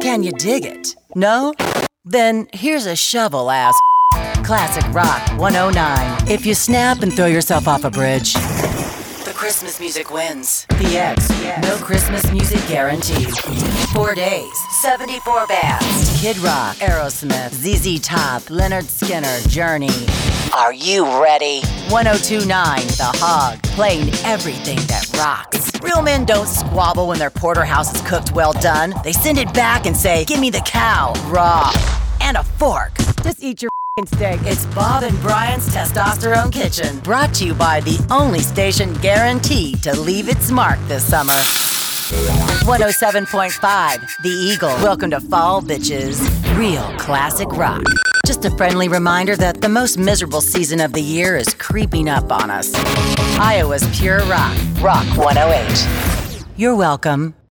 Can you dig it? No? Then here's a shovel-ass Classic Rock 109. If you snap and throw yourself off a bridge, the Christmas music wins. The X, no Christmas music guaranteed. 4 days, 74 bands. Kid Rock, Aerosmith, ZZ Top, Leonard Skinner, Journey. Are you ready? 1029 The Hog, playing everything that rocks. Real men don't squabble when their porterhouse is cooked well done. They send it back and say, give me the cow, raw, and a fork. Just eat your steak. It's Bob and Brian's Testosterone Kitchen, brought to you by the only station guaranteed to leave its mark this summer. 107.5 The Eagle. Welcome to fall, bitches. Real classic rock. Just a friendly reminder that the most miserable season of the year is creeping up on us. Iowa's pure rock. Rock 108. You're welcome.